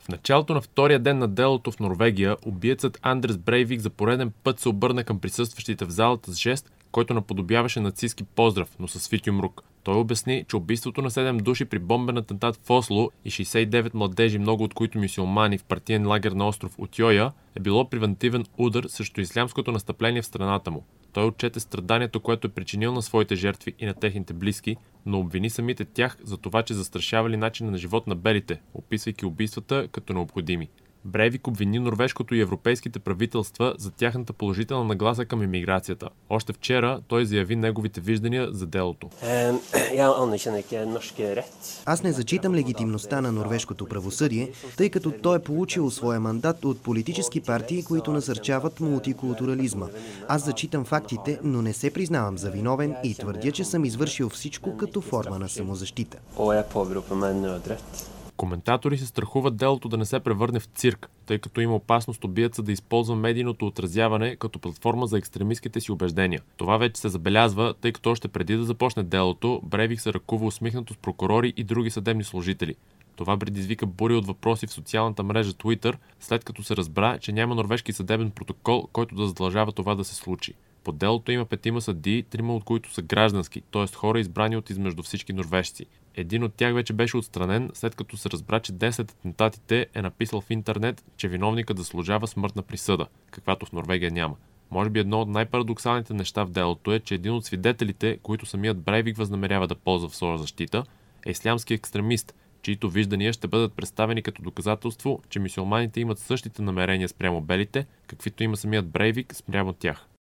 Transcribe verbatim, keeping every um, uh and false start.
В началото на втория ден на делото в Норвегия, убиецът Андрес Брейвик за пореден път се обърна към присъстващите в залата с жест, който наподобяваше нацистски поздрав, но със свит юмрук. Той обясни, че убийството на седем души при бомбен атентат в Осло и шейсет и девет младежи, много от които мюсюлмани в партиен лагер на остров Утьоя, е било превентивен удар срещу ислямското настъпление в страната му. Той отчете страданието, което е причинил на своите жертви и на техните близки, но обвини самите тях за това, че застрашавали начина на живот на белите, описвайки убийствата като необходими. Брейвик обвини норвежкото и европейските правителства за тяхната положителна нагласа към имиграцията. Още вчера той заяви неговите виждания за делото. Аз не зачитам легитимността на норвежкото правосъдие, тъй като той е получил своя мандат от политически партии, които насърчават мултикултурализма. Аз зачитам фактите, но не се признавам за виновен и твърдя, че съм извършил всичко като форма на самозащита. Коментатори се страхуват делото да не се превърне в цирк, тъй като има опасност убиеца да използва медийното отразяване като платформа за екстремистските си убеждения. Това вече се забелязва, тъй като още преди да започне делото, Брейвик се ръкува усмихнато с прокурори и други съдебни служители. Това предизвика бури от въпроси в социалната мрежа Twitter, след като се разбра, че няма норвежки съдебен протокол, който да задължава това да се случи. По делото има петима съдии, трима от които са граждански, т.е. хора избрани от измежду всички норвежци. Един от тях вече беше отстранен, след като се разбра, че ден след атентатите е написал в интернет, че виновникът заслужава смъртна присъда, каквато в Норвегия няма. Може би едно от най-парадоксалните неща в делото е, че един от свидетелите, които самият Брейвик възнамерява да ползва в своя защита, е ислямски екстремист, чието виждания ще бъдат представени като доказателство, че мюсюлманите имат същите намерения спрямо белите, каквито има самият Брейвик спрямо тях.